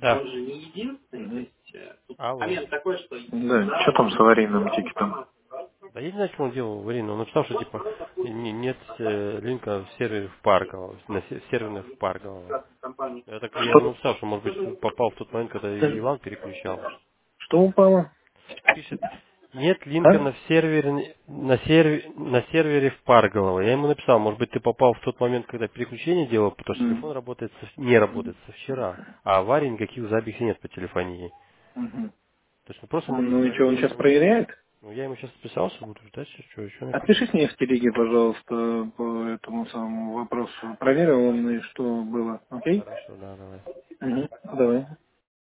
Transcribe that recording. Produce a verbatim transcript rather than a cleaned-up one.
Да. Он же не единственный, то Мгм. есть э, тут Алло. момент такой, что... Да, что там с аварийным тикетом? Да я не знаю, что он делал в Ирине. Он написал, что типа не- нет э, линка в сервере в Парково, на се- серверных в Парково. Я так я ему Что, написал, что может быть попал в тот момент, когда Иван переключал. что упало? Пишет, нет линка А? на сервере на сервере на сервере в Парголово. Я ему написал, может быть ты попал в тот момент, когда переключение делал, потому что телефон М. работает со- не работает со вчера, а аварии никаких записей нет по телефонии. Мгм. То есть ну, просто может Ну быть и что, он не сейчас работает. проверяет? Ну я ему сейчас списался, буду ждать, что еще напишет. Отпишись мне в телеге, пожалуйста, по этому самому вопросу. Проверил он и что было, окей? Хорошо, да, давай. Угу. Давай.